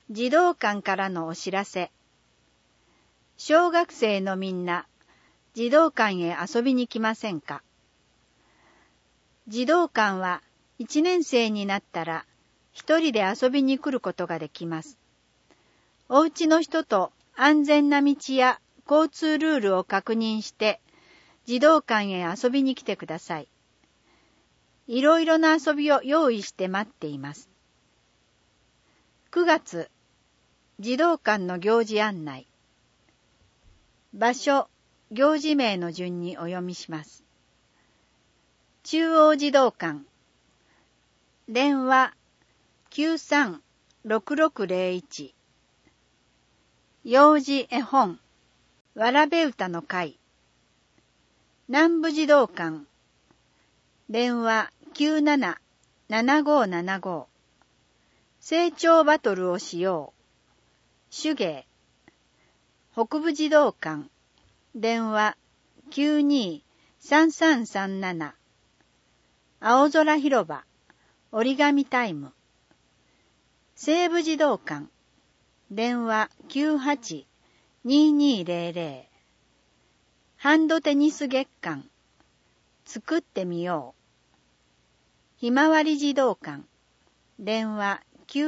児童館からのお知らせ。小学生のみんな、児童館へ遊びに来ませんか？児童館は1年生になったら一人で遊びに来ることができます。お家の人と安全な道や交通ルールを確認して児童館へ遊びに来てください。いろいろな遊びを用意して待っています。9月、児童館の行事案内。場所、行事名の順にお読みします。中央児童館。電話 93-6601。幼児絵本、わらべ歌の会。南部児童館。電話 97-7575。成長バトルをしよう。手芸。北部児童館。電話 92-3337。青空広場。折り紙タイム。西部児童館。電話 98-2200。ハンドテニス月間。作ってみよう。ひまわり児童館。電話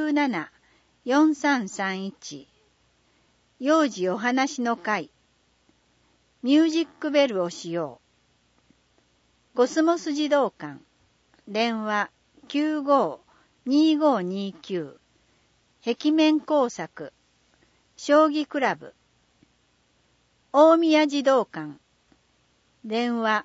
97-4331。幼児お話の会。ミュージックベルをしよう。コスモス児童館。電話 95-2529。壁面工作。将棋クラブ。大宮児童館。電話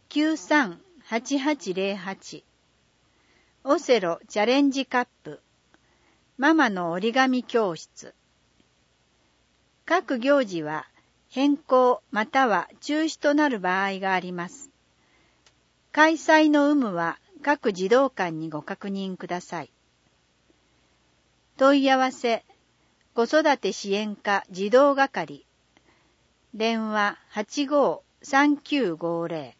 93-8808。オセロチャレンジカップ。ママの折り紙教室。各行事は変更または中止となる場合があります。開催の有無は各児童館にご確認ください。問い合わせ、子育て支援課児童係。電話 85-3950。